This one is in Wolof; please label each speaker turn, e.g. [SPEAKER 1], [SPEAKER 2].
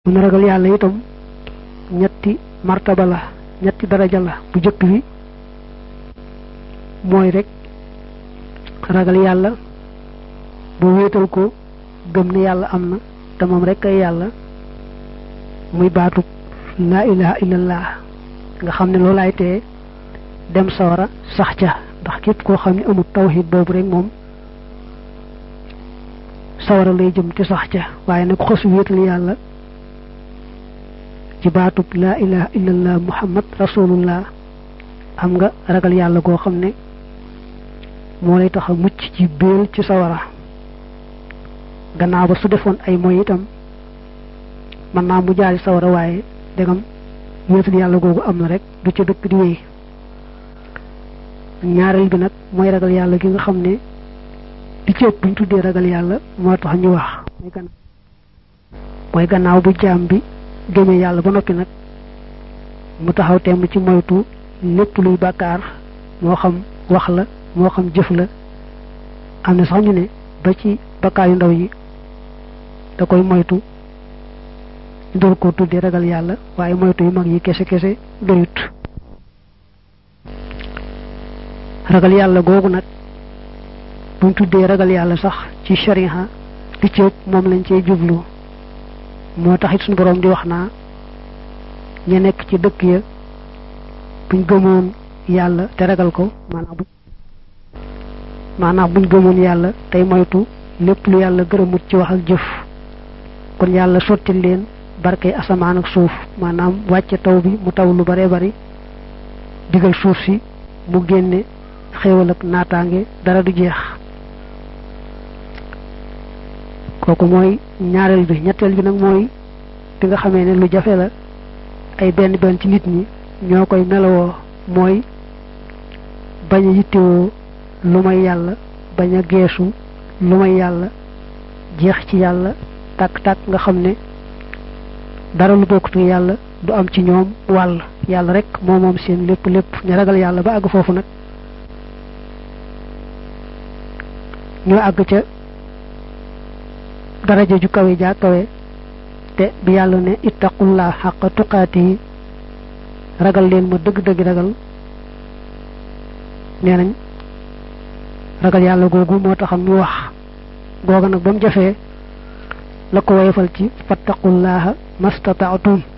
[SPEAKER 1] mu ragal yàlla itam ñetti martaba la ñetti daraja la bu jëkk bi mooy rek ragal yàlla bu wéetal ko gëm ne yàlla am na te moom rek ay yàlla muy baatu laa ilaha illallah nga xam ne loolaay tee dem sawara sax ca ndax képp koo xam ne amul tawhid boobu rek moom sawara lay jëm ci sax ca waaye nag xos wéetal yàlla ci baatub laa ilaha illallah muhammad rasulullah am nga ragal yàlla goo xam ne moo lay tax a mucc ci béel ci sawara gannaaw ba su defoon ay moy itam mën naa mu jaari sawara waaye degam wéetal yàlla googu am na rek du ca dëkk di wéy ñaareel bi nag mooy ragal yàlla gi nga xam ne di ci ëpp buñ tuddee ragal yàlla moo tax ñu wax mooy gannaaw bu jaam bi gëmee yàlla ba noppi nag mu taxaw temm ci moytu lépp luy bàkkaar moo xam wax la moo xam jëf la am na sax ñu ne ba ci bàkkaar yu ndaw yi da koy moytu door ko tuddee ragal yàlla waaye moytu yu mag yi kese kese doyut ragal yàlla googu nag buñ tuddee ragal yàlla sax ci shariha di ci moom lañ cee jublu moo taxit suñu boroom di wax naa ña nekk ci dëkk ya buñ gëmoon yàlla te ragal ko maanaam buñ gëmoon yàlla tey moytu lépp lu yàlla gërëmut ci wax ak jëf kon yàlla sotti leen barke asamaan ak suuf maanaam wàcce taw bi mu taw lu bare bari digal suuf si mu génne xéewal ak naataange dara du jeex kooku mooy ñaareel bi ñetteel bi nag mooy bi nga xamee ne lu jafe la ay benn benn ci nit ñi ñoo koy melowoo mooy bañ a yittewoo lu may yàlla bañ a geesu lu may yàlla jeex ci yàlla tàkk-tàkk nga xam ne dara lu bokkut yàlla du am ci ñoom wàll yàlla rek moom seen lépp ñu ragal yàlla ba àgg foofu nag ñoo àgg ca daraja ju kawe jaa kawe te bi yàlla ne ittaqullah xaqa tuqaati ragal leen ma dëgg-dëgg ragal nee nañ ragal yàlla googu moo taxam ñu wax googa nag ba mu jafee la ko woyofal ci fattaqullaha mastata'tum